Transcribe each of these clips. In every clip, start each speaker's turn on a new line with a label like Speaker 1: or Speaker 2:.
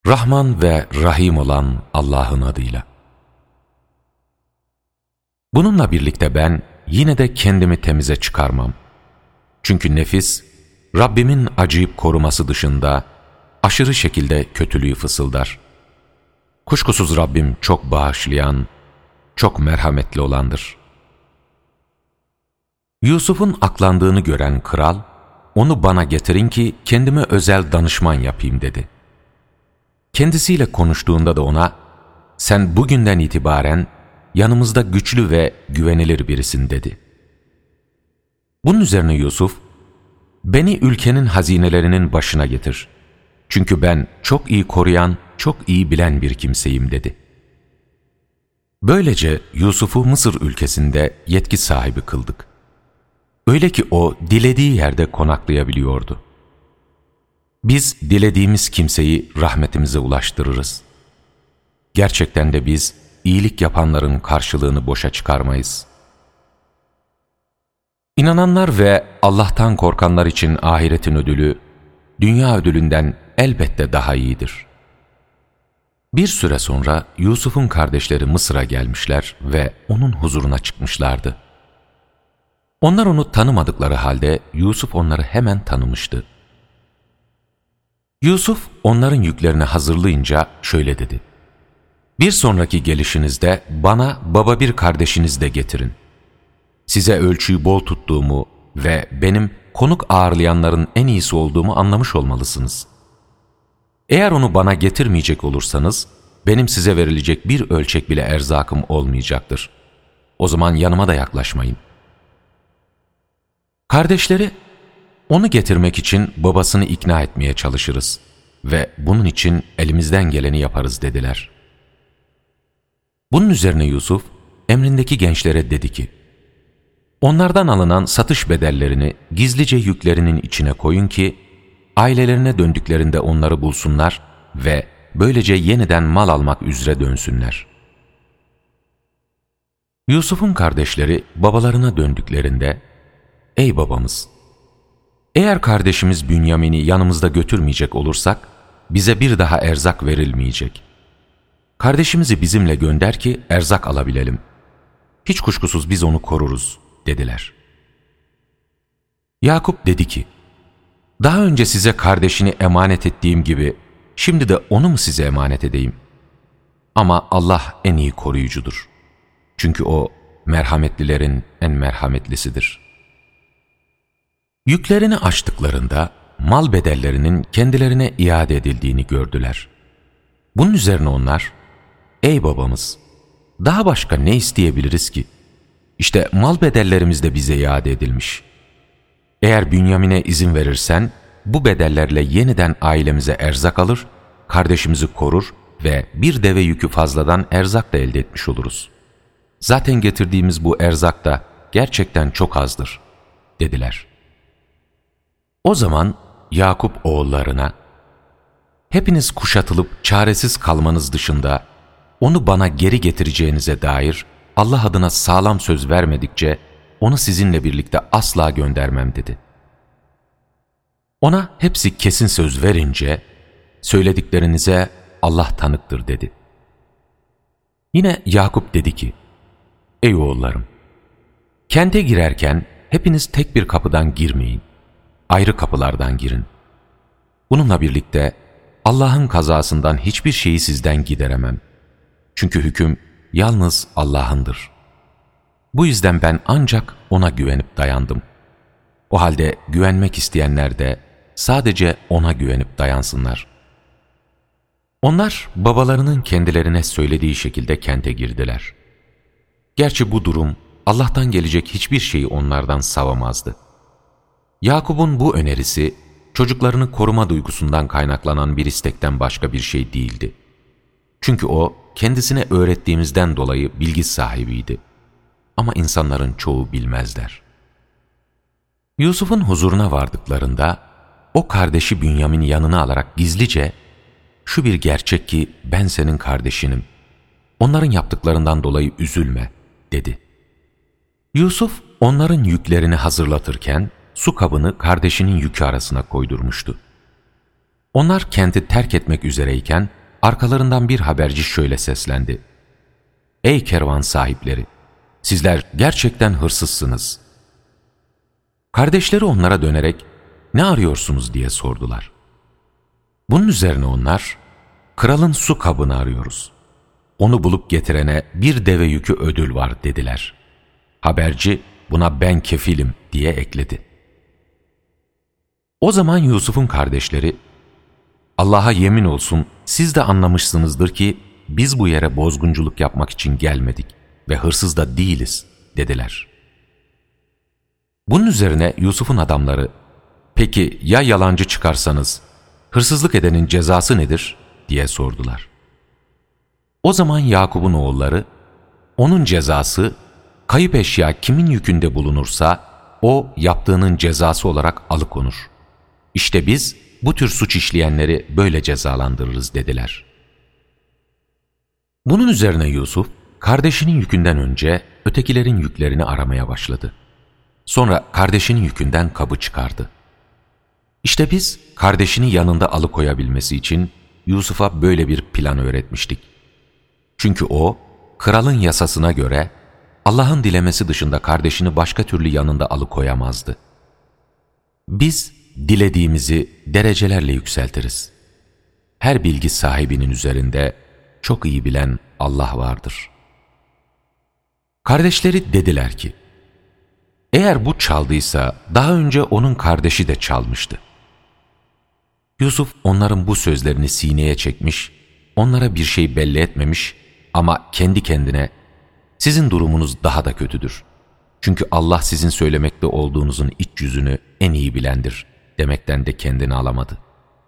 Speaker 1: Rahman ve Rahim olan Allah'ın adıyla. Bununla birlikte ben yine de kendimi temize çıkarmam. Çünkü nefis, Rabbimin acıyıp koruması dışında aşırı şekilde kötülüğü fısıldar. Kuşkusuz Rabbim çok bağışlayan, çok merhametli olandır. Yusuf'un aklandığını gören kral, onu bana getirin ki kendime özel danışman yapayım dedi. Kendisiyle konuştuğunda da ona, sen bugünden itibaren yanımızda güçlü ve güvenilir birisin dedi. Bunun üzerine Yusuf, beni ülkenin hazinelerinin başına getir. Çünkü ben çok iyi koruyan, çok iyi bilen bir kimseyim dedi. Böylece Yusuf'u Mısır ülkesinde yetki sahibi kıldık. Öyle ki o dilediği yerde konaklayabiliyordu. Biz dilediğimiz kimseyi rahmetimize ulaştırırız. Gerçekten de biz iyilik yapanların karşılığını boşa çıkarmayız. İnananlar ve Allah'tan korkanlar için ahiretin ödülü, dünya ödülünden elbette daha iyidir. Bir süre sonra Yusuf'un kardeşleri Mısır'a gelmişler ve onun huzuruna çıkmışlardı. Onlar onu tanımadıkları halde Yusuf onları hemen tanımıştı. Yusuf onların yüklerini hazırlayınca şöyle dedi: bir sonraki gelişinizde bana baba bir kardeşiniz de getirin. Size ölçüyü bol tuttuğumu ve benim konuk ağırlayanların en iyisi olduğumu anlamış olmalısınız. Eğer onu bana getirmeyecek olursanız, benim size verilecek bir ölçek bile erzakım olmayacaktır. O zaman yanıma da yaklaşmayın. Kardeşleri, onu getirmek için babasını ikna etmeye çalışırız ve bunun için elimizden geleni yaparız dediler. Bunun üzerine Yusuf, emrindeki gençlere dedi ki, onlardan alınan satış bedellerini gizlice yüklerinin içine koyun ki, ailelerine döndüklerinde onları bulsunlar ve böylece yeniden mal almak üzere dönsünler. Yusuf'un kardeşleri babalarına döndüklerinde, ey babamız! Eğer kardeşimiz Bünyamin'i yanımızda götürmeyecek olursak, bize bir daha erzak verilmeyecek. Kardeşimizi bizimle gönder ki erzak alabilelim. Hiç kuşkusuz biz onu koruruz, dediler. Yakup dedi ki, daha önce size kardeşini emanet ettiğim gibi, şimdi de onu mu size emanet edeyim? Ama Allah en iyi koruyucudur. Çünkü O, merhametlilerin en merhametlisidir. Yüklerini açtıklarında, mal bedellerinin kendilerine iade edildiğini gördüler. Bunun üzerine onlar, ey babamız, daha başka ne isteyebiliriz ki? İşte mal bedellerimiz de bize iade edilmiş. Eğer Bünyamin'e izin verirsen, bu bedellerle yeniden ailemize erzak alır, kardeşimizi korur ve bir deve yükü fazladan erzak da elde etmiş oluruz. Zaten getirdiğimiz bu erzak da gerçekten çok azdır, dediler. O zaman Yakup oğullarına, hepiniz kuşatılıp çaresiz kalmanız dışında, onu bana geri getireceğinize dair Allah adına sağlam söz vermedikçe, onu sizinle birlikte asla göndermem dedi. Ona hepsi kesin söz verince, söylediklerinize Allah tanıktır dedi. Yine Yakup dedi ki, ey oğullarım! Kente girerken hepiniz tek bir kapıdan girmeyin, ayrı kapılardan girin. Bununla birlikte Allah'ın kazasından hiçbir şeyi sizden gideremem. Çünkü hüküm yalnız Allah'ındır. Bu yüzden ben ancak O'na güvenip dayandım. O halde güvenmek isteyenler de sadece O'na güvenip dayansınlar. Onlar babalarının kendilerine söylediği şekilde kente girdiler. Gerçi bu durum Allah'tan gelecek hiçbir şeyi onlardan savamazdı. Yakup'un bu önerisi çocuklarını koruma duygusundan kaynaklanan bir istekten başka bir şey değildi. Çünkü o kendisine öğrettiğimizden dolayı bilgi sahibiydi. Ama insanların çoğu bilmezler. Yusuf'un huzuruna vardıklarında o kardeşi Bünyamin'i yanına alarak gizlice, şu bir gerçek ki ben senin kardeşinim, onların yaptıklarından dolayı üzülme dedi. Yusuf onların yüklerini hazırlatırken su kabını kardeşinin yükü arasına koydurmuştu. Onlar kenti terk etmek üzereyken arkalarından bir haberci şöyle seslendi: "Ey kervan sahipleri! Sizler gerçekten hırsızsınız." Kardeşleri onlara dönerek "Ne arıyorsunuz?" diye sordular. Bunun üzerine onlar, "Kralın su kabını arıyoruz. Onu bulup getirene bir deve yükü ödül var," dediler. Haberci buna "Ben kefilim," diye ekledi. O zaman Yusuf'un kardeşleri, "Allah'a yemin olsun siz de anlamışsınızdır ki biz bu yere bozgunculuk yapmak için gelmedik ve hırsız da değiliz," dediler. Bunun üzerine Yusuf'un adamları, "Peki ya yalancı çıkarsanız hırsızlık edenin cezası nedir?" diye sordular. O zaman Yakup'un oğulları, "Onun cezası kayıp eşya kimin yükünde bulunursa o yaptığının cezası olarak alıkonur. İşte biz bu tür suç işleyenleri böyle cezalandırırız," dediler. Bunun üzerine Yusuf, kardeşinin yükünden önce ötekilerin yüklerini aramaya başladı. Sonra kardeşinin yükünden kabı çıkardı. İşte biz kardeşini yanında alıkoyabilmesi için Yusuf'a böyle bir plan öğretmiştik. Çünkü o, kralın yasasına göre Allah'ın dilemesi dışında kardeşini başka türlü yanında alıkoyamazdı. Biz dilediğimizi derecelerle yükseltiriz. Her bilgi sahibinin üzerinde çok iyi bilen Allah vardır. Kardeşleri dediler ki, "Eğer bu çaldıysa daha önce onun kardeşi de çalmıştı." Yusuf onların bu sözlerini sineye çekmiş, onlara bir şey belli etmemiş ama kendi kendine, "Sizin durumunuz daha da kötüdür. Çünkü Allah sizin söylemekte olduğunuzun iç yüzünü en iyi bilendir," demekten de kendini alamadı.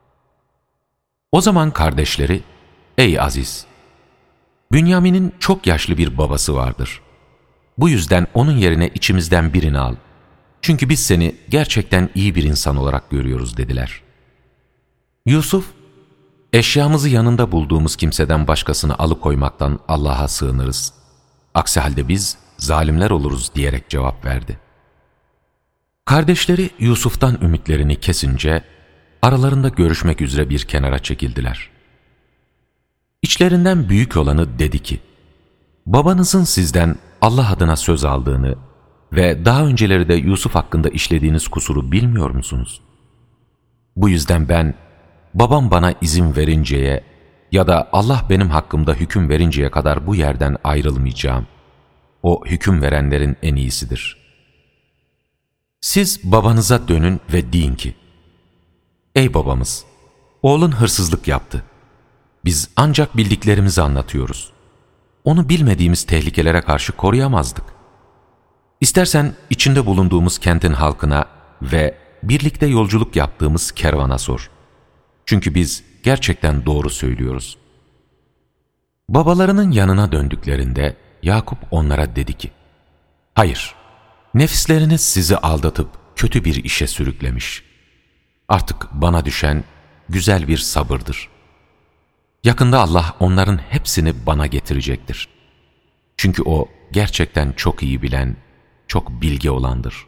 Speaker 1: O zaman kardeşleri, "Ey Aziz! Bünyamin'in çok yaşlı bir babası vardır. Bu yüzden onun yerine içimizden birini al. Çünkü biz seni gerçekten iyi bir insan olarak görüyoruz," dediler. Yusuf, "Eşyamızı yanında bulduğumuz kimseden başkasını alıkoymaktan Allah'a sığınırız. Aksi halde biz zalimler oluruz," diyerek cevap verdi. Kardeşleri Yusuf'tan ümitlerini kesince aralarında görüşmek üzere bir kenara çekildiler. İçlerinden büyük olanı dedi ki, "Babanızın sizden Allah adına söz aldığını ve daha önceleri de Yusuf hakkında işlediğiniz kusuru bilmiyor musunuz? Bu yüzden ben, babam bana izin verinceye ya da Allah benim hakkımda hüküm verinceye kadar bu yerden ayrılmayacağım. O hüküm verenlerin en iyisidir. Siz babanıza dönün ve deyin ki, ey babamız, oğlun hırsızlık yaptı. Biz ancak bildiklerimizi anlatıyoruz. Onu bilmediğimiz tehlikelere karşı koruyamazdık. İstersen içinde bulunduğumuz kentin halkına ve birlikte yolculuk yaptığımız kervana sor. Çünkü biz gerçekten doğru söylüyoruz." Babalarının yanına döndüklerinde Yakup onlara dedi ki, "Hayır, nefisleriniz sizi aldatıp kötü bir işe sürüklemiş. Artık bana düşen güzel bir sabırdır. Yakında Allah onların hepsini bana getirecektir. Çünkü O gerçekten çok iyi bilen, çok bilge olandır."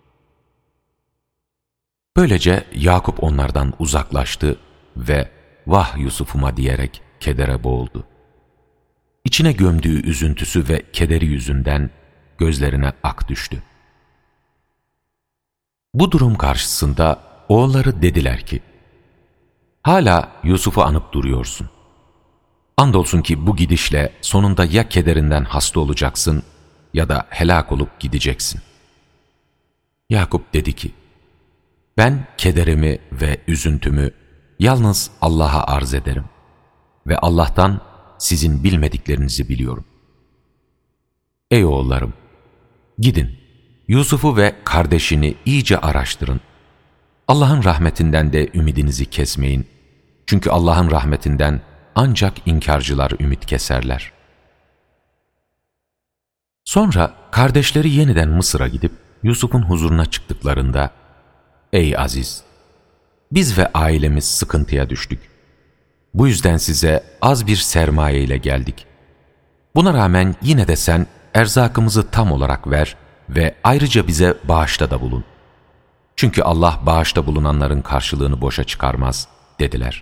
Speaker 1: Böylece Yakup onlardan uzaklaştı ve "Vah Yusuf'uma" diyerek kedere boğuldu. İçine gömdüğü üzüntüsü ve kederi yüzünden gözlerine ak düştü. Bu durum karşısında oğulları dediler ki, "Hala Yusuf'u anıp duruyorsun. Andolsun ki bu gidişle sonunda ya kederinden hasta olacaksın ya da helak olup gideceksin." Yakup dedi ki, "Ben kederimi ve üzüntümü yalnız Allah'a arz ederim ve Allah'tan sizin bilmediklerinizi biliyorum. Ey oğullarım, gidin Yusuf'u ve kardeşini iyice araştırın. Allah'ın rahmetinden de ümidinizi kesmeyin. Çünkü Allah'ın rahmetinden ancak inkarcılar ümit keserler." Sonra kardeşleri yeniden Mısır'a gidip Yusuf'un huzuruna çıktıklarında, "Ey Aziz! Biz ve ailemiz sıkıntıya düştük. Bu yüzden size az bir sermaye ile geldik. Buna rağmen yine de sen erzakımızı tam olarak ver ve ayrıca bize bağışta da bulun. Çünkü Allah bağışta bulunanların karşılığını boşa çıkarmaz. dediler.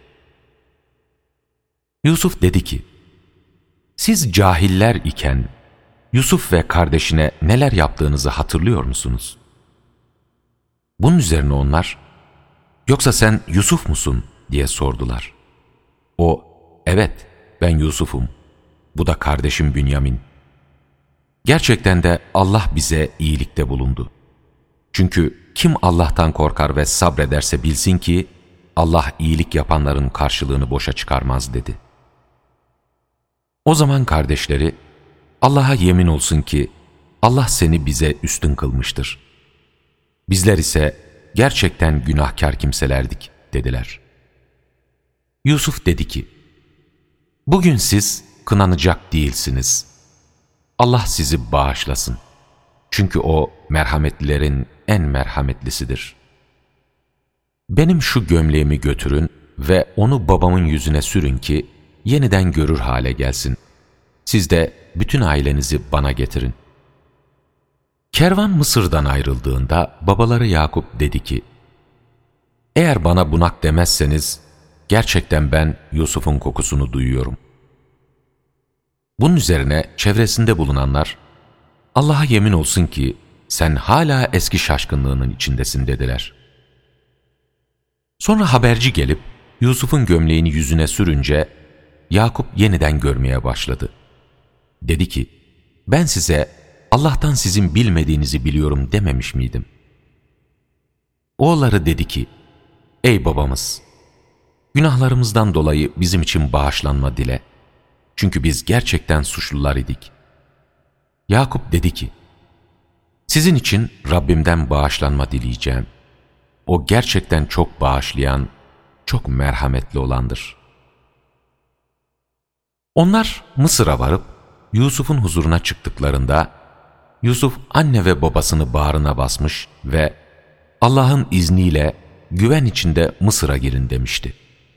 Speaker 1: Yusuf dedi ki, siz cahiller iken Yusuf ve kardeşine neler yaptığınızı hatırlıyor musunuz? Bunun üzerine onlar, yoksa sen Yusuf musun diye sordular. O, evet ben Yusuf'um, bu da kardeşim Bünyamin. Gerçekten de Allah bize iyilikte bulundu. Çünkü kim Allah'tan korkar ve sabrederse bilsin ki Allah iyilik yapanların karşılığını boşa çıkarmaz dedi. O zaman kardeşleri, Allah'a yemin olsun ki Allah seni bize üstün kılmıştır. Bizler ise gerçekten günahkar kimselerdik dediler. Yusuf dedi ki, bugün siz kınanacak değilsiniz. Allah sizi bağışlasın. Çünkü O merhametlilerin en merhametlisidir. Benim şu gömleğimi götürün ve onu babamın yüzüne sürün ki yeniden görür hale gelsin. Siz de bütün ailenizi bana getirin. Kervan Mısır'dan ayrıldığında babaları Yakup dedi ki, eğer bana bunak demezseniz gerçekten ben Yusuf'un kokusunu duyuyorum. Bunun üzerine çevresinde bulunanlar, Allah'a yemin olsun ki sen hala eski şaşkınlığının içindesin dediler. Sonra haberci gelip Yusuf'un gömleğini yüzüne sürünce Yakup yeniden görmeye başladı. Dedi ki, ben size Allah'tan sizin bilmediğinizi biliyorum dememiş miydim? Oğulları dedi ki, ey babamız, günahlarımızdan dolayı bizim için bağışlanma dile. Çünkü biz gerçekten suçlular idik. Yakup dedi ki, sizin için Rabbimden bağışlanma dileyeceğim. O gerçekten çok bağışlayan, çok merhametli olandır. Onlar Mısır'a varıp Yusuf'un huzuruna çıktıklarında, Yusuf anne ve babasını bağrına basmış ve Allah'ın izniyle güven içinde Mısır'a girin demişti.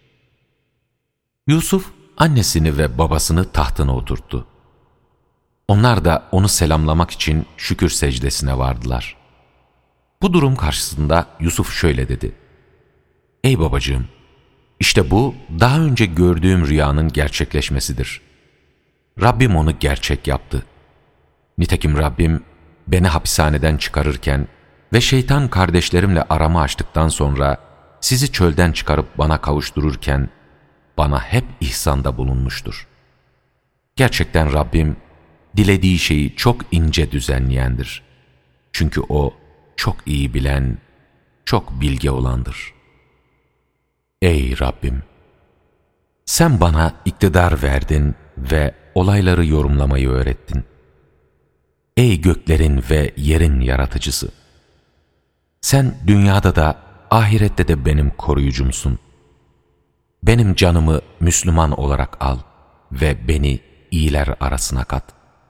Speaker 1: Yusuf annesini ve babasını tahtına oturttu. Onlar da onu selamlamak için şükür secdesine vardılar. Bu durum karşısında Yusuf şöyle dedi: ey babacığım, işte bu daha önce gördüğüm rüyanın gerçekleşmesidir. Rabbim onu gerçek yaptı. Nitekim Rabbim beni hapishaneden çıkarırken ve şeytan kardeşlerimle aramı açtıktan sonra sizi çölden çıkarıp bana kavuştururken bana hep ihsanda bulunmuştur. Gerçekten Rabbim dilediği şeyi çok ince düzenleyendir. Çünkü O çok iyi bilen, çok bilge olandır. Ey Rabbim! Sen bana iktidar verdin ve olayları yorumlamayı öğrettin. Ey göklerin ve yerin yaratıcısı! Sen dünyada da ahirette de benim koruyucumsun. Benim canımı Müslüman olarak al ve beni iyiler arasına kat.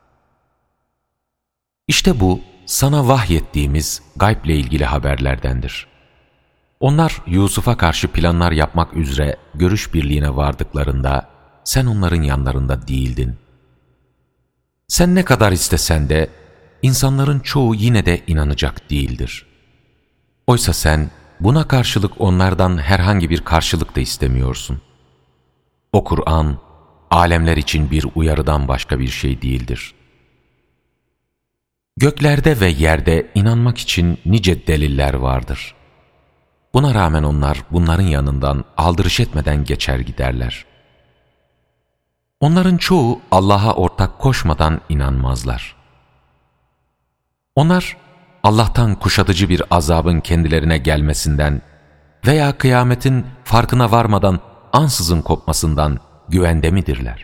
Speaker 1: İşte bu sana vahyettiğimiz gayble ilgili haberlerdendir. Onlar Yusuf'a karşı planlar yapmak üzere görüş birliğine vardıklarında sen onların yanlarında değildin. Sen ne kadar istesen de insanların çoğu yine de inanacak değildir. Oysa sen buna karşılık onlardan herhangi bir karşılık da istemiyorsun. O Kur'an, alemler için bir uyarıdan başka bir şey değildir. Göklerde ve yerde inanmak için nice deliller vardır. Buna rağmen onlar bunların yanından aldırış etmeden geçer giderler. Onların çoğu Allah'a ortak koşmadan inanmazlar. Onlar Allah'tan kuşatıcı bir azabın kendilerine gelmesinden veya kıyametin farkına varmadan ansızın kopmasından güvende midirler?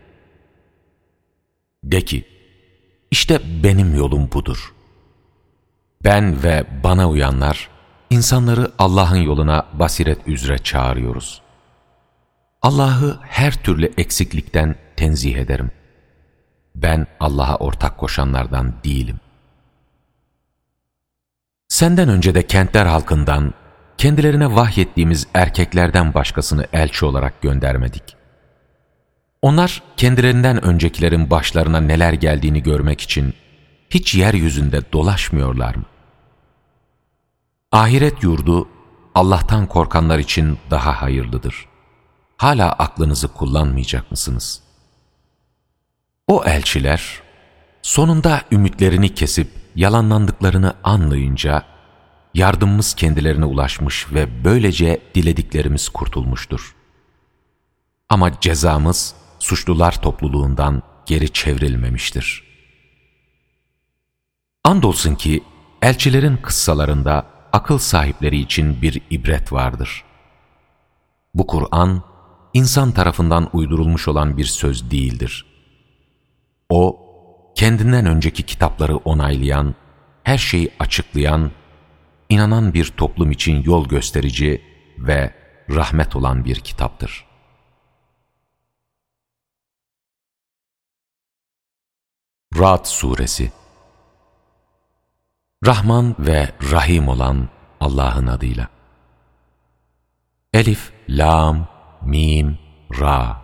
Speaker 1: De ki, işte benim yolum budur. Ben ve bana uyanlar, insanları Allah'ın yoluna basiret üzere çağırıyoruz. Allah'ı her türlü eksiklikten tenzih ederim. Ben Allah'a ortak koşanlardan değilim. Senden önce de kentler halkından, kendilerine vahyettiğimiz erkeklerden başkasını elçi olarak göndermedik. Onlar kendilerinden öncekilerin başlarına neler geldiğini görmek için hiç yeryüzünde dolaşmıyorlar mı? Ahiret yurdu Allah'tan korkanlar için daha hayırlıdır. hala aklınızı kullanmayacak mısınız? O elçiler sonunda ümitlerini kesip yalanlandıklarını anlayınca yardımımız kendilerine ulaşmış ve böylece dilediklerimiz kurtulmuştur. Ama cezamız suçlular topluluğundan geri çevrilmemiştir. Andolsun ki elçilerin kıssalarında akıl sahipleri için bir ibret vardır. Bu Kur'an, insan tarafından uydurulmuş olan bir söz değildir. O, kendinden önceki kitapları onaylayan, her şeyi açıklayan, inanan bir toplum için yol gösterici ve rahmet olan bir kitaptır. Ra'd Suresi. Rahman ve Rahim olan Allah'ın adıyla. Elif, Lam, Mim, Ra.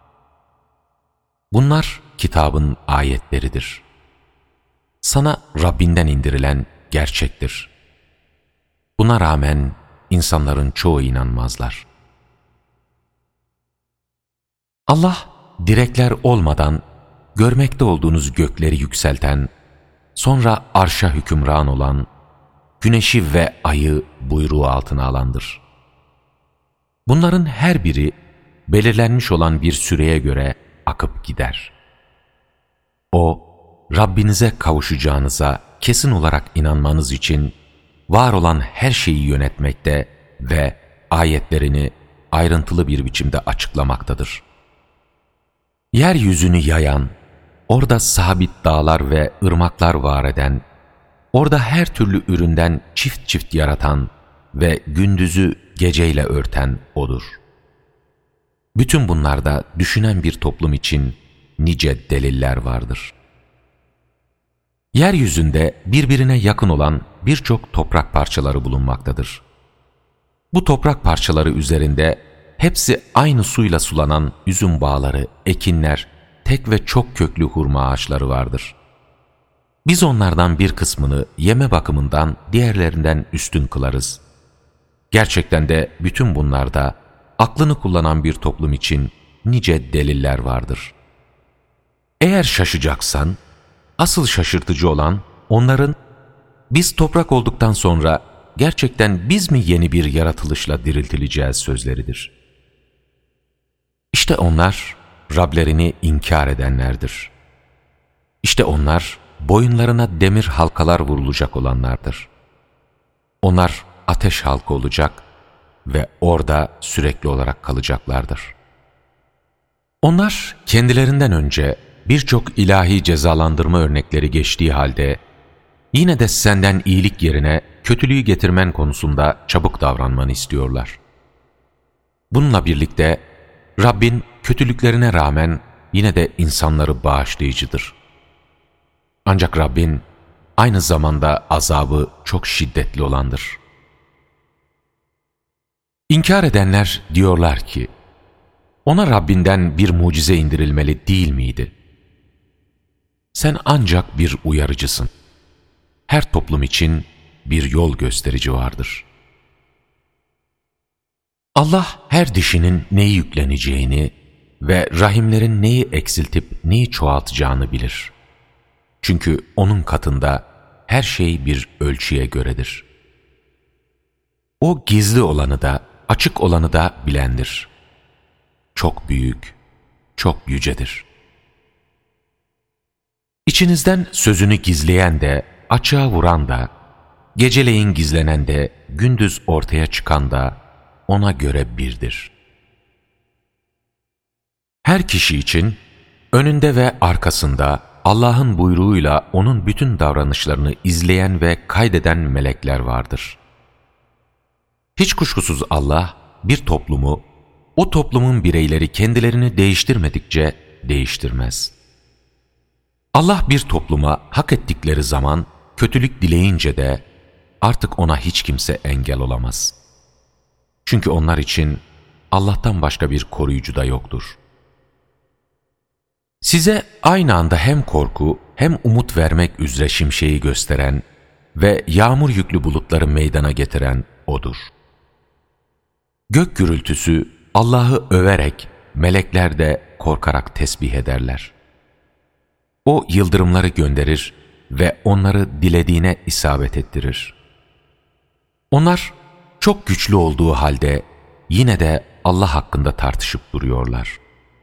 Speaker 1: Bunlar kitabın ayetleridir. Sana Rabbinden indirilen gerçektir. Buna rağmen insanların çoğu inanmazlar. Allah, direkler olmadan görmekte olduğunuz gökleri yükselten, sonra arşa hükümran olan, güneşi ve ayı buyruğu altına alandır. Bunların her biri belirlenmiş olan bir süreye göre akıp gider. O, Rabbinize kavuşacağınıza kesin olarak inanmanız için var olan her şeyi yönetmekte ve ayetlerini ayrıntılı bir biçimde açıklamaktadır. Yeryüzünü yayan, orada sabit dağlar ve ırmaklar var eden, orada her türlü üründen çift çift yaratan ve gündüzü geceyle örten O'dur. Bütün bunlarda düşünen bir toplum için nice deliller vardır. Yeryüzünde birbirine yakın olan birçok toprak parçaları bulunmaktadır. Bu toprak parçaları üzerinde hepsi aynı suyla sulanan üzüm bağları, ekinler, tek ve çok köklü hurma ağaçları vardır. Biz onlardan bir kısmını yeme bakımından diğerlerinden üstün kılarız. Gerçekten de bütün bunlarda aklını kullanan bir toplum için nice deliller vardır. Eğer şaşacaksan, asıl şaşırtıcı olan onların biz toprak olduktan sonra gerçekten biz mi yeni bir yaratılışla diriltileceğiz sözleridir. İşte onlar Rablerini inkar edenlerdir. İşte onlar boyunlarına demir halkalar vurulacak olanlardır. Onlar ateş halkı olacak ve orada sürekli olarak kalacaklardır. Onlar kendilerinden önce birçok ilahi cezalandırma örnekleri geçtiği halde yine de senden iyilik yerine kötülüğü getirmen konusunda çabuk davranmanı istiyorlar. Bununla birlikte Rabbin kötülüklerine rağmen yine de insanları bağışlayıcıdır. Ancak Rabbin aynı zamanda azabı çok şiddetli olandır. İnkar edenler diyorlar ki, ona Rabbinden bir mucize indirilmeli değil miydi? Sen ancak bir uyarıcısın. Her toplum için bir yol gösterici vardır. Allah her dişinin neyi yükleneceğini ve rahimlerin neyi eksiltip neyi çoğaltacağını bilir. Çünkü O'nun katında her şey bir ölçüye göredir. O gizli olanı da, açık olanı da bilendir. Çok büyük, çok yücedir. İçinizden sözünü gizleyen de, açığa vuran da, geceleyin gizlenen de, gündüz ortaya çıkan da O'na göre birdir. Her kişi için önünde ve arkasında Allah'ın buyruğuyla O'nun bütün davranışlarını izleyen ve kaydeden melekler vardır. Hiç kuşkusuz Allah bir toplumu, o toplumun bireyleri kendilerini değiştirmedikçe değiştirmez. Allah bir topluma hak ettikleri zaman kötülük dileyince de artık ona hiç kimse engel olamaz. Çünkü onlar için Allah'tan başka bir koruyucu da yoktur. Size aynı anda hem korku hem umut vermek üzere şimşeği gösteren ve yağmur yüklü bulutları meydana getiren O'dur. Gök gürültüsü Allah'ı överek, melekler de korkarak tesbih ederler. O yıldırımları gönderir ve onları dilediğine isabet ettirir. Onlar çok güçlü olduğu halde yine de Allah hakkında tartışıp duruyorlar.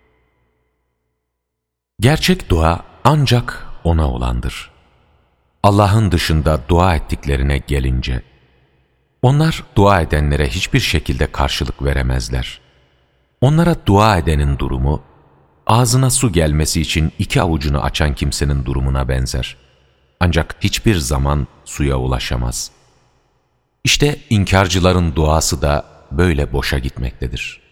Speaker 1: Gerçek dua ancak O'na olandır. Allah'ın dışında dua ettiklerine gelince, onlar dua edenlere hiçbir şekilde karşılık veremezler. Onlara dua edenin durumu, ağzına su gelmesi için 2 avucunu açan kimsenin durumuna benzer. Ancak hiçbir zaman suya ulaşamaz. İşte inkarcıların duası da böyle boşa gitmektedir.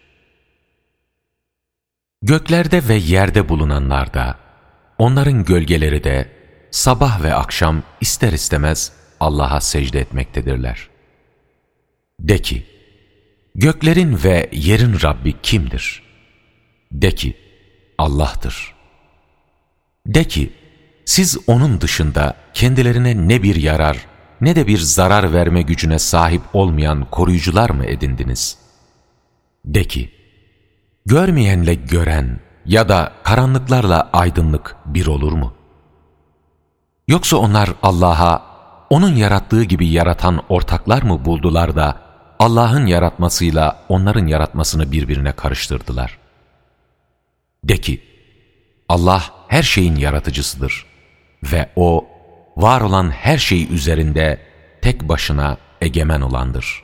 Speaker 1: Göklerde ve yerde bulunanlar da, onların gölgeleri de sabah ve akşam ister istemez Allah'a secde etmektedirler. De ki, göklerin ve yerin Rabbi kimdir? De ki, Allah'tır. De ki, siz O'nun dışında kendilerine ne bir yarar ne de bir zarar verme gücüne sahip olmayan koruyucular mı edindiniz? De ki, görmeyenle gören ya da karanlıklarla aydınlık bir olur mu? Yoksa onlar Allah'a, O'nun yarattığı gibi yaratan ortaklar mı buldular da, Allah'ın yaratmasıyla onların yaratmasını birbirine karıştırdılar? De ki, Allah her şeyin yaratıcısıdır ve O, var olan her şey üzerinde tek başına egemen olandır.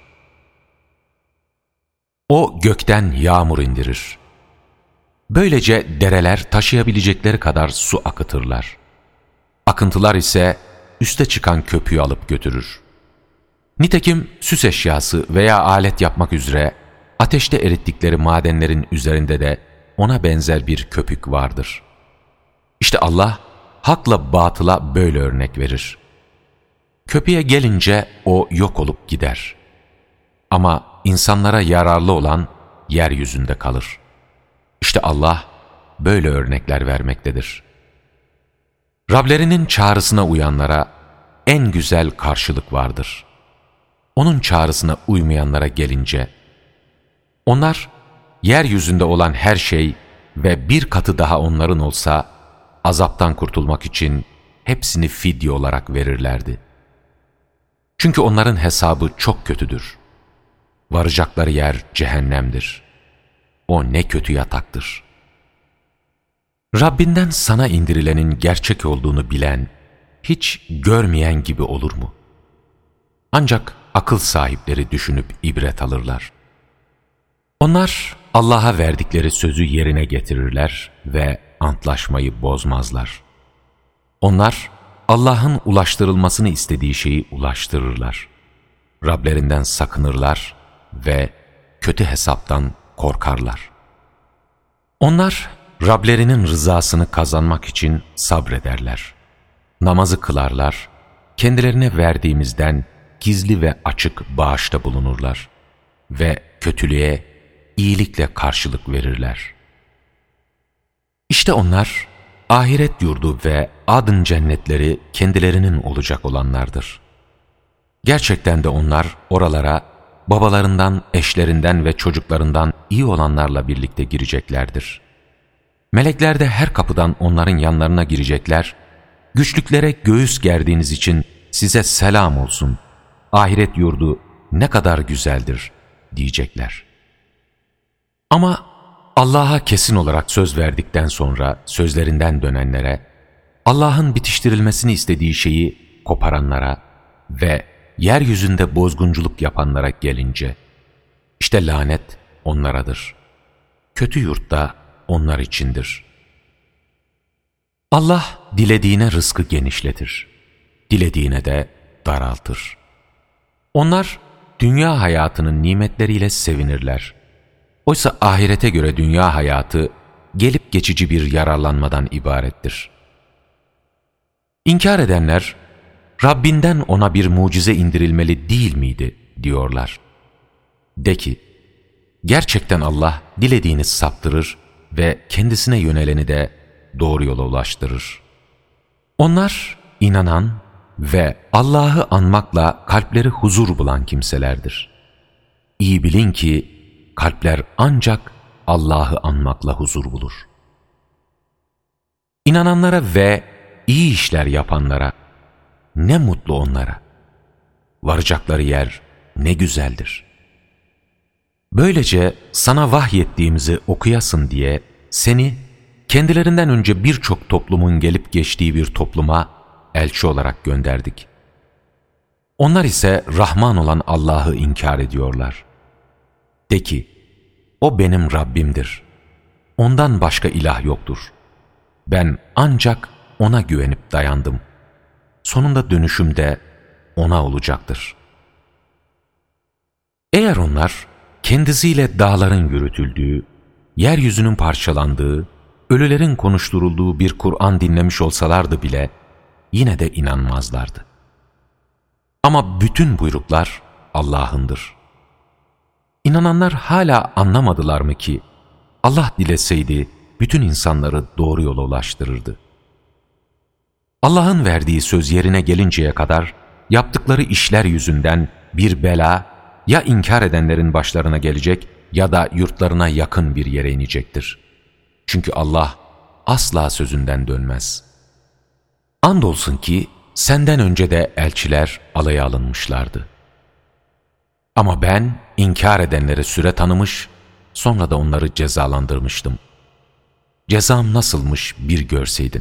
Speaker 1: O gökten yağmur indirir. Böylece dereler taşıyabilecekleri kadar su akıtırlar. Akıntılar ise üste çıkan köpüğü alıp götürür. Nitekim süs eşyası veya alet yapmak üzere ateşte erittikleri madenlerin üzerinde de ona benzer bir köpük vardır. İşte Allah hakla batıla böyle örnek verir. Köpüğe gelince o yok olup gider. Ama insanlara yararlı olan yeryüzünde kalır. İşte Allah böyle örnekler vermektedir. Rablerinin çağrısına uyanlara en güzel karşılık vardır. O'nun çağrısına uymayanlara gelince, onlar yeryüzünde olan her şey ve bir katı daha onların olsa, azaptan kurtulmak için hepsini fidye olarak verirlerdi. Çünkü onların hesabı çok kötüdür. Varacakları yer cehennemdir. O ne kötü yataktır. Rabbinden sana indirilenin gerçek olduğunu bilen, hiç görmeyen gibi olur mu? Ancak akıl sahipleri düşünüp ibret alırlar. Onlar Allah'a verdikleri sözü yerine getirirler ve antlaşmayı bozmazlar. Onlar Allah'ın ulaştırılmasını istediği şeyi ulaştırırlar. Rablerinden sakınırlar ve kötü hesaptan korkarlar. Onlar Rablerinin rızasını kazanmak için sabrederler. Namazı kılarlar, kendilerine verdiğimizden gizli ve açık bağışta bulunurlar ve kötülüğe iyilikle karşılık verirler. İşte onlar, ahiret yurdu ve adın cennetleri kendilerinin olacak olanlardır. Gerçekten de onlar oralara babalarından, eşlerinden ve çocuklarından iyi olanlarla birlikte gireceklerdir. Melekler de her kapıdan onların yanlarına girecekler, güçlüklere göğüs gerdiğiniz için size selam olsun, ahiret yurdu ne kadar güzeldir diyecekler. Ama Allah'a kesin olarak söz verdikten sonra sözlerinden dönenlere, Allah'ın bitiştirilmesini istediği şeyi koparanlara ve yeryüzünde bozgunculuk yapanlara gelince, işte lanet onlaradır. Kötü yurt da onlar içindir. Allah dilediğine rızkı genişletir, dilediğine de daraltır. Onlar dünya hayatının nimetleriyle sevinirler. Oysa ahirete göre dünya hayatı gelip geçici bir yararlanmadan ibarettir. İnkar edenler, Rabbinden ona bir mucize indirilmeli değil miydi diyorlar. De ki, gerçekten Allah dilediğini saptırır ve kendisine yöneleni de doğru yola ulaştırır. Onlar inanan ve Allah'ı anmakla kalpleri huzur bulan kimselerdir. İyi bilin ki kalpler ancak Allah'ı anmakla huzur bulur. İnananlara ve iyi işler yapanlara, ne mutlu onlara. Varacakları yer ne güzeldir. Böylece sana vahyettiğimizi okuyasın diye seni kendilerinden önce birçok toplumun gelip geçtiği bir topluma elçi olarak gönderdik. Onlar ise Rahman olan Allah'ı inkar ediyorlar. De ki, o benim Rabbimdir. Ondan başka ilah yoktur. Ben ancak O'na güvenip dayandım. Sonunda dönüşüm de O'na olacaktır. Eğer onlar kendisiyle dağların yürütüldüğü, yeryüzünün parçalandığı, ölülerin konuşturulduğu bir Kur'an dinlemiş olsalardı bile yine de inanmazlardı. Ama bütün buyruklar Allah'ındır. İnananlar hala anlamadılar mı ki Allah dileseydi bütün insanları doğru yola ulaştırırdı. Allah'ın verdiği söz yerine gelinceye kadar yaptıkları işler yüzünden bir bela ya inkar edenlerin başlarına gelecek ya da yurtlarına yakın bir yere inecektir. Çünkü Allah asla sözünden dönmez. Andolsun ki senden önce de elçiler alaya alınmışlardı. Ama ben inkar edenlere süre tanımış, sonra da onları cezalandırmıştım. Cezam nasılmış bir görseydin.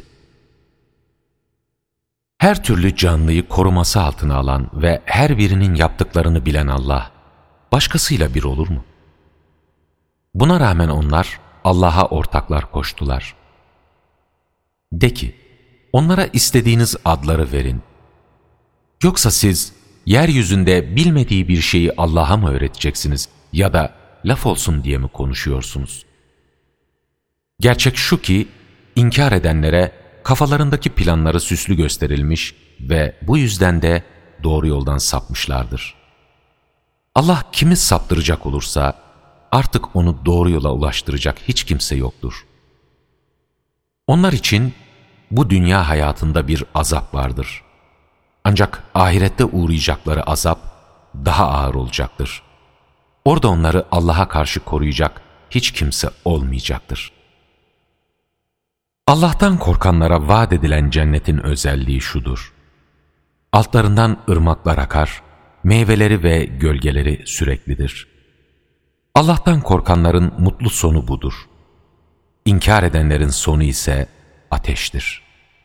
Speaker 1: Her türlü canlıyı koruması altına alan ve her birinin yaptıklarını bilen Allah, başkasıyla bir olur mu? Buna rağmen onlar Allah'a ortaklar koştular. De ki, onlara istediğiniz adları verin. Yoksa siz yeryüzünde bilmediği bir şeyi Allah'a mı öğreteceksiniz ya da laf olsun diye mi konuşuyorsunuz? Gerçek şu ki, inkar edenlere kafalarındaki planları süslü gösterilmiş ve bu yüzden de doğru yoldan sapmışlardır. Allah kimi saptıracak olursa artık onu doğru yola ulaştıracak hiç kimse yoktur. Onlar için bu dünya hayatında bir azap vardır. Ancak ahirette uğrayacakları azap daha ağır olacaktır. Orada onları Allah'a karşı koruyacak hiç kimse olmayacaktır. Allah'tan korkanlara vaat edilen cennetin özelliği şudur: altlarından ırmaklar akar, meyveleri ve gölgeleri süreklidir. Allah'tan korkanların mutlu sonu budur. İnkar edenlerin sonu ise ateştir.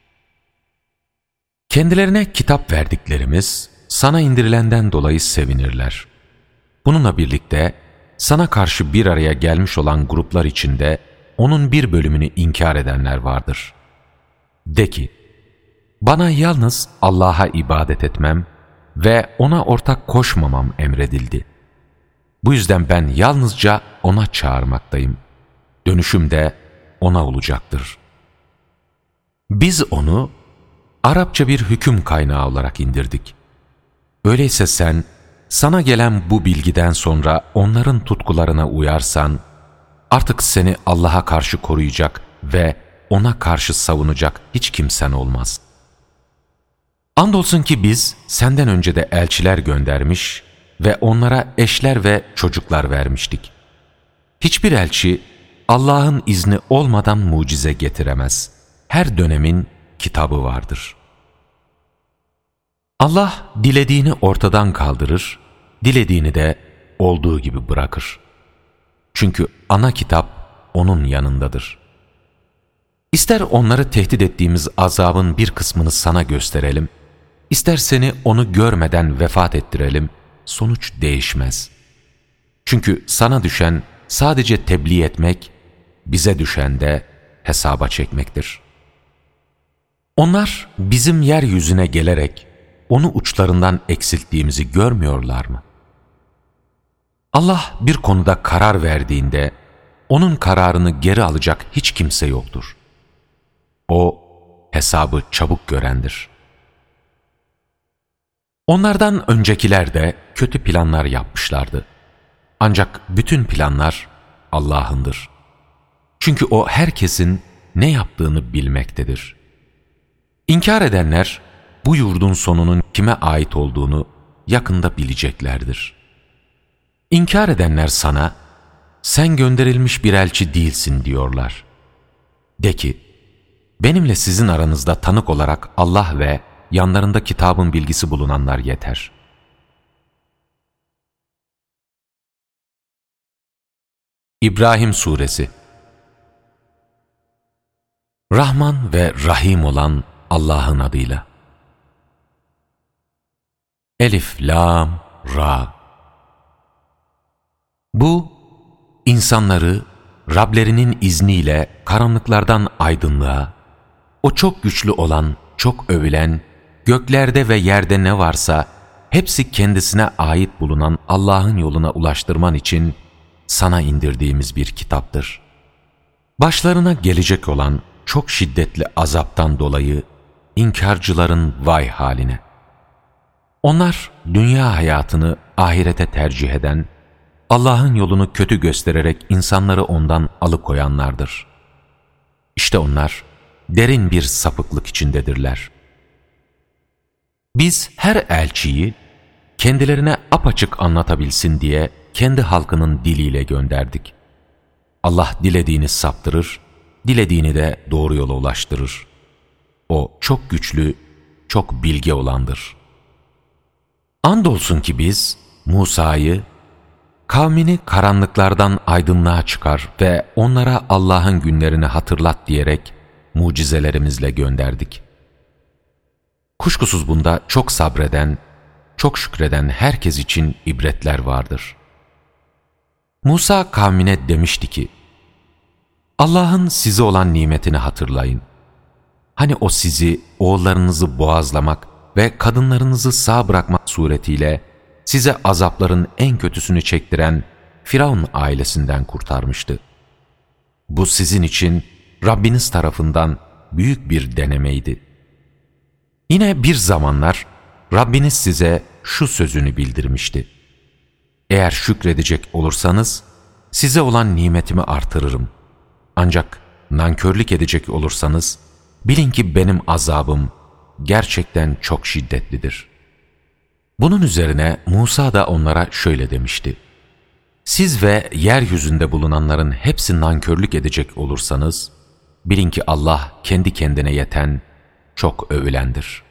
Speaker 1: Kendilerine kitap verdiklerimiz sana indirilenden dolayı sevinirler. Bununla birlikte sana karşı bir araya gelmiş olan gruplar içinde onun bir bölümünü inkar edenler vardır. De ki, bana yalnız Allah'a ibadet etmem ve ona ortak koşmamam emredildi. Bu yüzden ben yalnızca ona çağırmaktayım. Dönüşüm de ona olacaktır. Biz onu Arapça bir hüküm kaynağı olarak indirdik. Öyleyse sen, sana gelen bu bilgiden sonra onların tutkularına uyarsan, artık seni Allah'a karşı koruyacak ve ona karşı savunacak hiç kimsen olmaz. Andolsun ki biz senden önce de elçiler göndermiş ve onlara eşler ve çocuklar vermiştik. Hiçbir elçi Allah'ın izni olmadan mucize getiremez. Her dönemin kitabı vardır. Allah dilediğini ortadan kaldırır, dilediğini de olduğu gibi bırakır. Çünkü ana kitap onun yanındadır. İster onları tehdit ettiğimiz azabın bir kısmını sana gösterelim, ister seni onu görmeden vefat ettirelim, sonuç değişmez. Çünkü sana düşen sadece tebliğ etmek, bize düşen de hesaba çekmektir. Onlar bizim yeryüzüne gelerek onu uçlarından eksilttiğimizi görmüyorlar mı? Allah bir konuda karar verdiğinde onun kararını geri alacak hiç kimse yoktur. O hesabı çabuk görendir. Onlardan öncekiler de kötü planlar yapmışlardı. Ancak bütün planlar Allah'ındır. Çünkü O herkesin ne yaptığını bilmektedir. İnkar edenler bu yurdun sonunun kime ait olduğunu yakında bileceklerdir. İnkar edenler sana, sen gönderilmiş bir elçi değilsin diyorlar. De ki, benimle sizin aranızda tanık olarak Allah ve yanlarında kitabın bilgisi bulunanlar yeter. İbrahim Suresi. Rahman ve Rahim olan Allah'ın adıyla. Elif, Lam, Ra. Bu, insanları Rablerinin izniyle karanlıklardan aydınlığa, o çok güçlü olan, çok övülen, göklerde ve yerde ne varsa hepsi kendisine ait bulunan Allah'ın yoluna ulaştırman için sana indirdiğimiz bir kitaptır. Başlarına gelecek olan çok şiddetli azaptan dolayı inkarcıların vay haline. Onlar dünya hayatını ahirete tercih eden, Allah'ın yolunu kötü göstererek insanları ondan alıkoyanlardır. İşte onlar derin bir sapıklık içindedirler. Biz her elçiyi kendilerine apaçık anlatabilsin diye kendi halkının diliyle gönderdik. Allah dilediğini saptırır, dilediğini de doğru yola ulaştırır. O çok güçlü, çok bilge olandır. Andolsun ki biz Musa'yı, kavmini karanlıklardan aydınlığa çıkar ve onlara Allah'ın günlerini hatırlat diyerek mucizelerimizle gönderdik. Kuşkusuz bunda çok sabreden, çok şükreden herkes için ibretler vardır. Musa kavmine demişti ki, Allah'ın size olan nimetini hatırlayın. Hani o sizi, oğullarınızı boğazlamak ve kadınlarınızı sağ bırakmak suretiyle size azapların en kötüsünü çektiren Firavun ailesinden kurtarmıştı. Bu sizin için Rabbiniz tarafından büyük bir denemeydi. Yine bir zamanlar Rabbiniz size şu sözünü bildirmişti. Eğer şükredecek olursanız size olan nimetimi artırırım. Ancak nankörlük edecek olursanız bilin ki benim azabım gerçekten çok şiddetlidir. Bunun üzerine Musa da onlara şöyle demişti. Siz ve yeryüzünde bulunanların hepsi nankörlük edecek olursanız bilin ki Allah kendi kendine yeten, çok övülendir.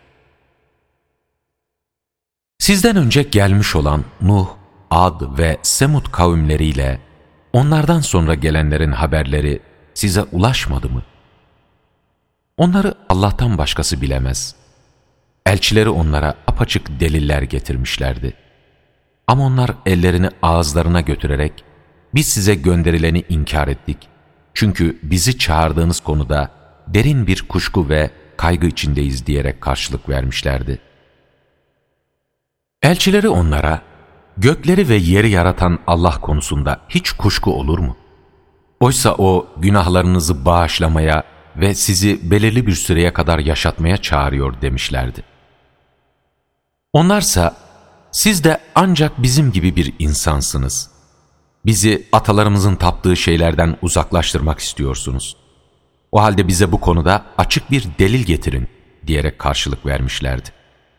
Speaker 1: Sizden önce gelmiş olan Nuh, Ad ve Semud kavimleriyle onlardan sonra gelenlerin haberleri size ulaşmadı mı? Onları Allah'tan başkası bilemez. Elçileri onlara apaçık deliller getirmişlerdi. Ama onlar ellerini ağızlarına götürerek biz size gönderileni inkar ettik. Çünkü bizi çağırdığınız konuda derin bir kuşku ve kaygı içindeyiz diyerek karşılık vermişlerdi. Elçileri onlara, gökleri ve yeri yaratan Allah konusunda hiç kuşku olur mu? Oysa O günahlarınızı bağışlamaya ve sizi belirli bir süreye kadar yaşatmaya çağırıyor demişlerdi. Onlarsa, siz de ancak bizim gibi bir insansınız. Bizi atalarımızın taptığı şeylerden uzaklaştırmak istiyorsunuz. O halde bize bu konuda açık bir delil getirin diyerek karşılık vermişlerdi.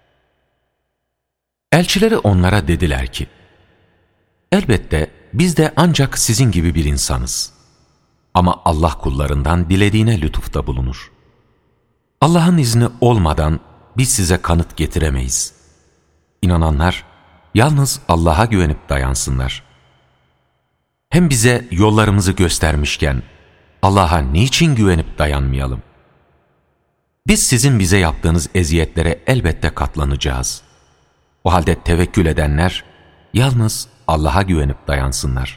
Speaker 1: Elçileri onlara dediler ki, elbette biz de ancak sizin gibi bir insanız. Ama Allah kullarından dilediğine lütufta bulunur. Allah'ın izni olmadan biz size kanıt getiremeyiz. İnananlar yalnız Allah'a güvenip dayansınlar. Hem bize yollarımızı göstermişken Allah'a niçin güvenip dayanmayalım? Biz sizin bize yaptığınız eziyetlere elbette katlanacağız. O halde tevekkül edenler yalnız Allah'a güvenip dayansınlar.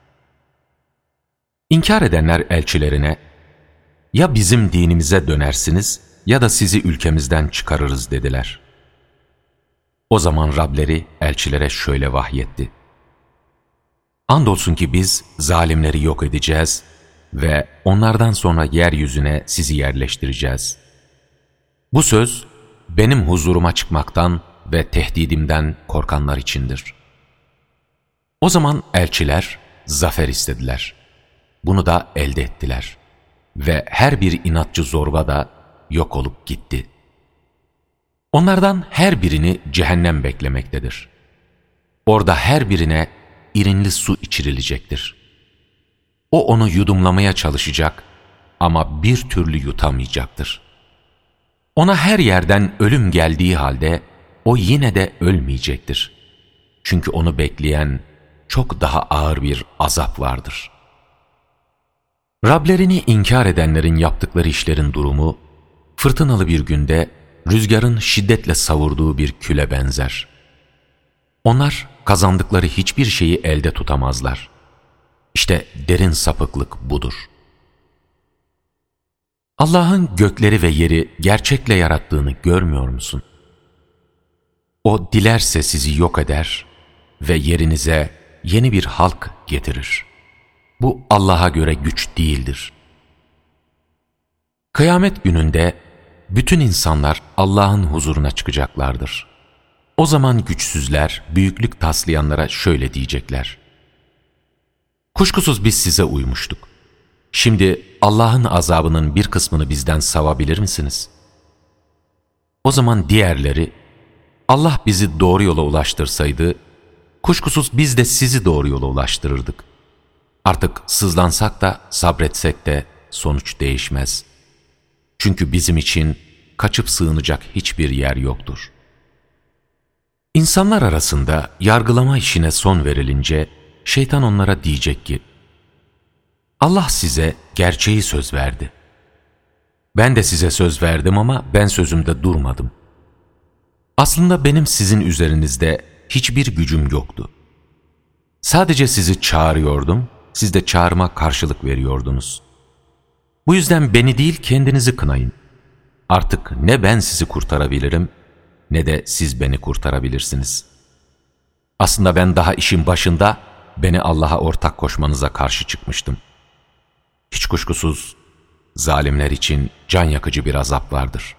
Speaker 1: İnkar edenler elçilerine, ya bizim dinimize dönersiniz ya da sizi ülkemizden çıkarırız dediler. O zaman Rableri elçilere şöyle vahyetti. Andolsun ki biz zalimleri yok edeceğiz ve onlardan sonra yeryüzüne sizi yerleştireceğiz. Bu söz benim huzuruma çıkmaktan ve tehdidimden korkanlar içindir. O zaman elçiler zafer istediler. Bunu da elde ettiler. Ve her bir inatçı zorba da yok olup gitti. Onlardan her birini cehennem beklemektedir. Orada her birine irinli su içirilecektir. O onu yudumlamaya çalışacak ama bir türlü yutamayacaktır. Ona her yerden ölüm geldiği halde o yine de ölmeyecektir. Çünkü onu bekleyen çok daha ağır bir azap vardır. Rablerini inkar edenlerin yaptıkları işlerin durumu, fırtınalı bir günde rüzgarın şiddetle savurduğu bir küle benzer. Onlar kazandıkları hiçbir şeyi elde tutamazlar. İşte derin sapıklık budur. Allah'ın gökleri ve yeri gerçekle yarattığını görmüyor musun? O dilerse sizi yok eder ve yerinize yeni bir halk getirir. Bu Allah'a göre güç değildir. Kıyamet gününde bütün insanlar Allah'ın huzuruna çıkacaklardır. O zaman güçsüzler, büyüklük taslayanlara şöyle diyecekler: kuşkusuz biz size uymuştuk. Şimdi Allah'ın azabının bir kısmını bizden savabilir misiniz? O zaman diğerleri, Allah bizi doğru yola ulaştırsaydı, kuşkusuz biz de sizi doğru yola ulaştırırdık. Artık sızlansak da sabretsek de sonuç değişmez. Çünkü bizim için kaçıp sığınacak hiçbir yer yoktur. İnsanlar arasında yargılama işine son verilince şeytan onlara diyecek ki, Allah size gerçeği söz verdi. Ben de size söz verdim ama ben sözümde durmadım. Aslında benim sizin üzerinizde hiçbir gücüm yoktu. Sadece sizi çağırıyordum, siz de çağrıma karşılık veriyordunuz. Bu yüzden beni değil kendinizi kınayın. Artık ne ben sizi kurtarabilirim, ne de siz beni kurtarabilirsiniz. Aslında ben daha işin başında beni Allah'a ortak koşmanıza karşı çıkmıştım. Hiç kuşkusuz zalimler için can yakıcı bir azap vardır.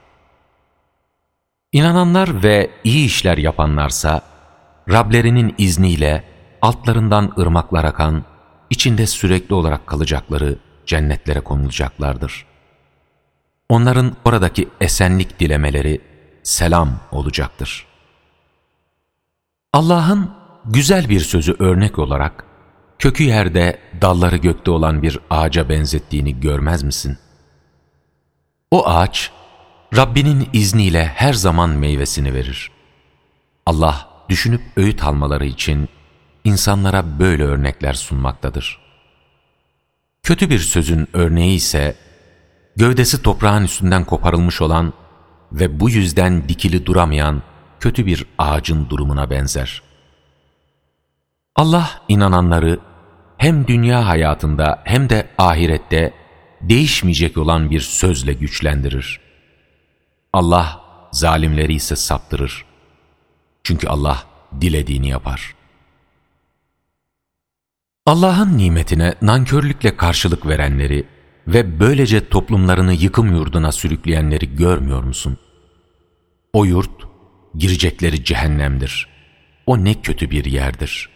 Speaker 1: İnananlar ve iyi işler yapanlarsa Rablerinin izniyle altlarından ırmaklar akan, içinde sürekli olarak kalacakları cennetlere konulacaklardır. Onların oradaki esenlik dilemeleri selam olacaktır. Allah'ın güzel bir sözü örnek olarak kökü yerde, dalları gökte olan bir ağaca benzettiğini görmez misin? O ağaç, Rabbinin izniyle her zaman meyvesini verir. Allah, düşünüp öğüt almaları için insanlara böyle örnekler sunmaktadır. Kötü bir sözün örneği ise, gövdesi toprağın üstünden koparılmış olan ve bu yüzden dikili duramayan kötü bir ağacın durumuna benzer. Allah inananları hem dünya hayatında hem de ahirette değişmeyecek olan bir sözle güçlendirir. Allah zalimleri ise saptırır. Çünkü Allah dilediğini yapar. Allah'ın nimetine nankörlükle karşılık verenleri ve böylece toplumlarını yıkım yurduna sürükleyenleri görmüyor musun? O yurt, girecekleri cehennemdir. O ne kötü bir yerdir.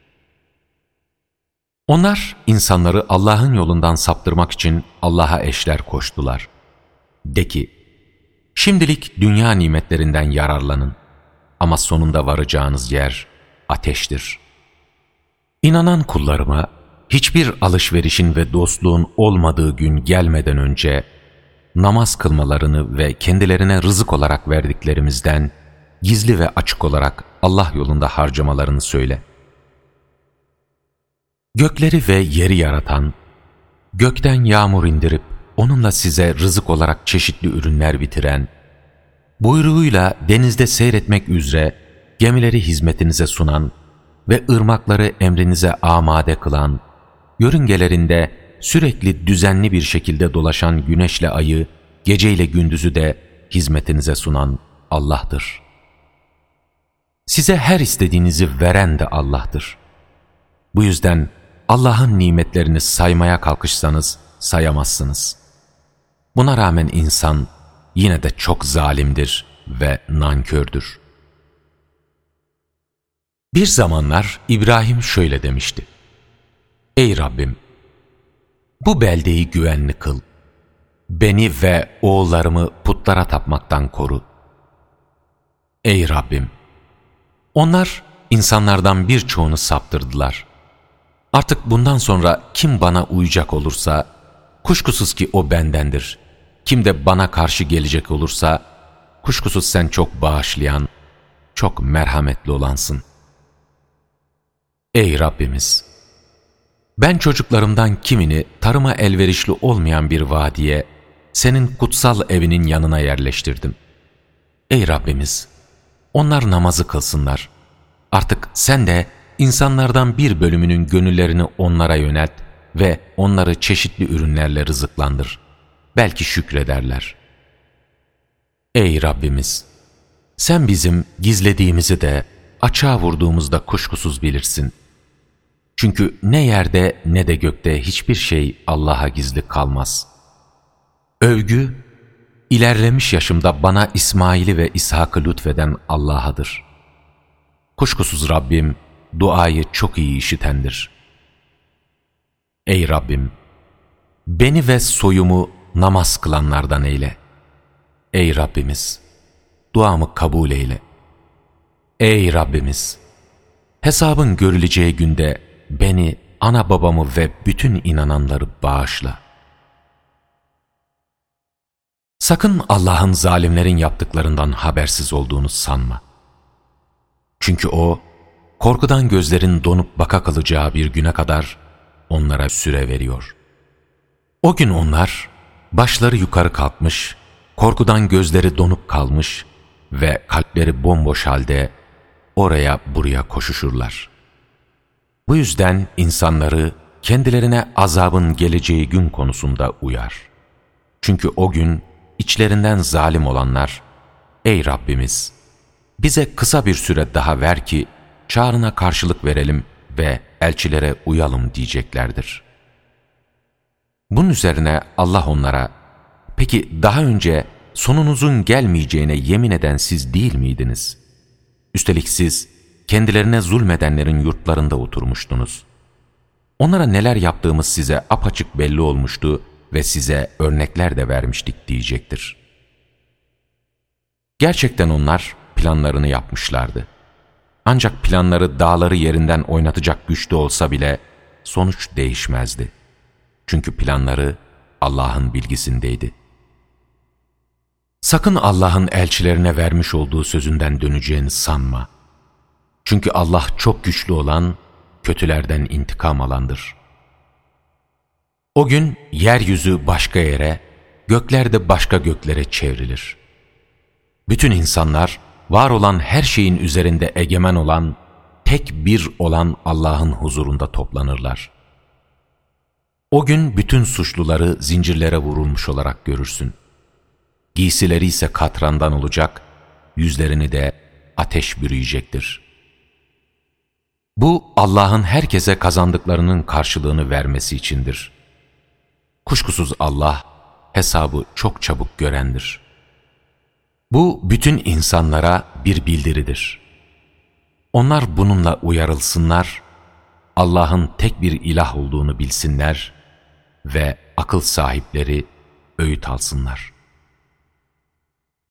Speaker 1: Onlar insanları Allah'ın yolundan saptırmak için Allah'a eşler koştular. De ki, şimdilik dünya nimetlerinden yararlanın ama sonunda varacağınız yer ateştir. İnanan kullarıma hiçbir alışverişin ve dostluğun olmadığı gün gelmeden önce namaz kılmalarını ve kendilerine rızık olarak verdiklerimizden gizli ve açık olarak Allah yolunda harcamalarını söyle. Gökleri ve yeri yaratan, gökten yağmur indirip onunla size rızık olarak çeşitli ürünler bitiren, buyruğuyla denizde seyretmek üzere gemileri hizmetinize sunan ve ırmakları emrinize amade kılan, yörüngelerinde sürekli düzenli bir şekilde dolaşan güneşle ayı, geceyle gündüzü de hizmetinize sunan Allah'tır. Size her istediğinizi veren de Allah'tır. Bu yüzden Allah'ın nimetlerini saymaya kalkışsanız sayamazsınız. Buna rağmen insan yine de çok zalimdir ve nankördür. Bir zamanlar İbrahim şöyle demişti: Ey Rabbim! Bu beldeyi güvenli kıl. Beni ve oğullarımı putlara tapmaktan koru. Ey Rabbim! Onlar insanlardan birçoğunu saptırdılar. Artık bundan sonra kim bana uyacak olursa, kuşkusuz ki o bendendir. Kim de bana karşı gelecek olursa, kuşkusuz sen çok bağışlayan, çok merhametli olansın. Ey Rabbimiz! Ben çocuklarımdan kimini tarıma elverişli olmayan bir vadiye, senin kutsal evinin yanına yerleştirdim. Ey Rabbimiz! Onlar namazı kılsınlar. Artık sen de insanlardan bir bölümünün gönüllerini onlara yönelt ve onları çeşitli ürünlerle rızıklandır. Belki şükrederler. Ey Rabbimiz! Sen bizim gizlediğimizi de, açığa vurduğumuzda kuşkusuz bilirsin. Çünkü ne yerde ne de gökte hiçbir şey Allah'a gizli kalmaz. Övgü, ilerlemiş yaşımda bana İsmail'i ve İshak'ı lütfeden Allah'adır. Kuşkusuz Rabbim, duayı çok iyi işitendir. Ey Rabbim! Beni ve soyumu namaz kılanlardan eyle. Ey Rabbimiz! Duamı kabul eyle. Ey Rabbimiz! Hesabın görüleceği günde beni, ana babamı ve bütün inananları bağışla. Sakın Allah'ın zalimlerin yaptıklarından habersiz olduğunu sanma. Çünkü O, korkudan gözlerin donup baka kalacağı bir güne kadar onlara süre veriyor. O gün onlar, başları yukarı kalkmış, korkudan gözleri donup kalmış ve kalpleri bomboş halde oraya buraya koşuşurlar. Bu yüzden insanları kendilerine azabın geleceği gün konusunda uyar. Çünkü o gün içlerinden zalim olanlar, ''Ey Rabbimiz, bize kısa bir süre daha ver ki çağrına karşılık verelim ve elçilere uyalım.'' diyeceklerdir. Bunun üzerine Allah onlara, ''Peki daha önce sonunuzun gelmeyeceğine yemin eden siz değil miydiniz? Üstelik siz kendilerine zulmedenlerin yurtlarında oturmuştunuz. Onlara neler yaptığımız size apaçık belli olmuştu ve size örnekler de vermiştik.'' diyecektir. Gerçekten onlar planlarını yapmışlardı. Ancak planları dağları yerinden oynatacak güçte olsa bile sonuç değişmezdi. Çünkü planları Allah'ın bilgisindeydi. Sakın Allah'ın elçilerine vermiş olduğu sözünden döneceğini sanma. Çünkü Allah çok güçlü olan, kötülerden intikam alandır. O gün yeryüzü başka yere, gökler de başka göklere çevrilir. Bütün insanlar, var olan her şeyin üzerinde egemen olan, tek bir olan Allah'ın huzurunda toplanırlar. O gün bütün suçluları zincirlere vurulmuş olarak görürsün. Giysileri ise katrandan olacak, yüzlerini de ateş bürüyecektir. Bu Allah'ın herkese kazandıklarının karşılığını vermesi içindir. Kuşkusuz Allah hesabı çok çabuk görendir. Bu bütün insanlara bir bildiridir. Onlar bununla uyarılsınlar, Allah'ın tek bir ilah olduğunu bilsinler ve akıl sahipleri öğüt alsınlar.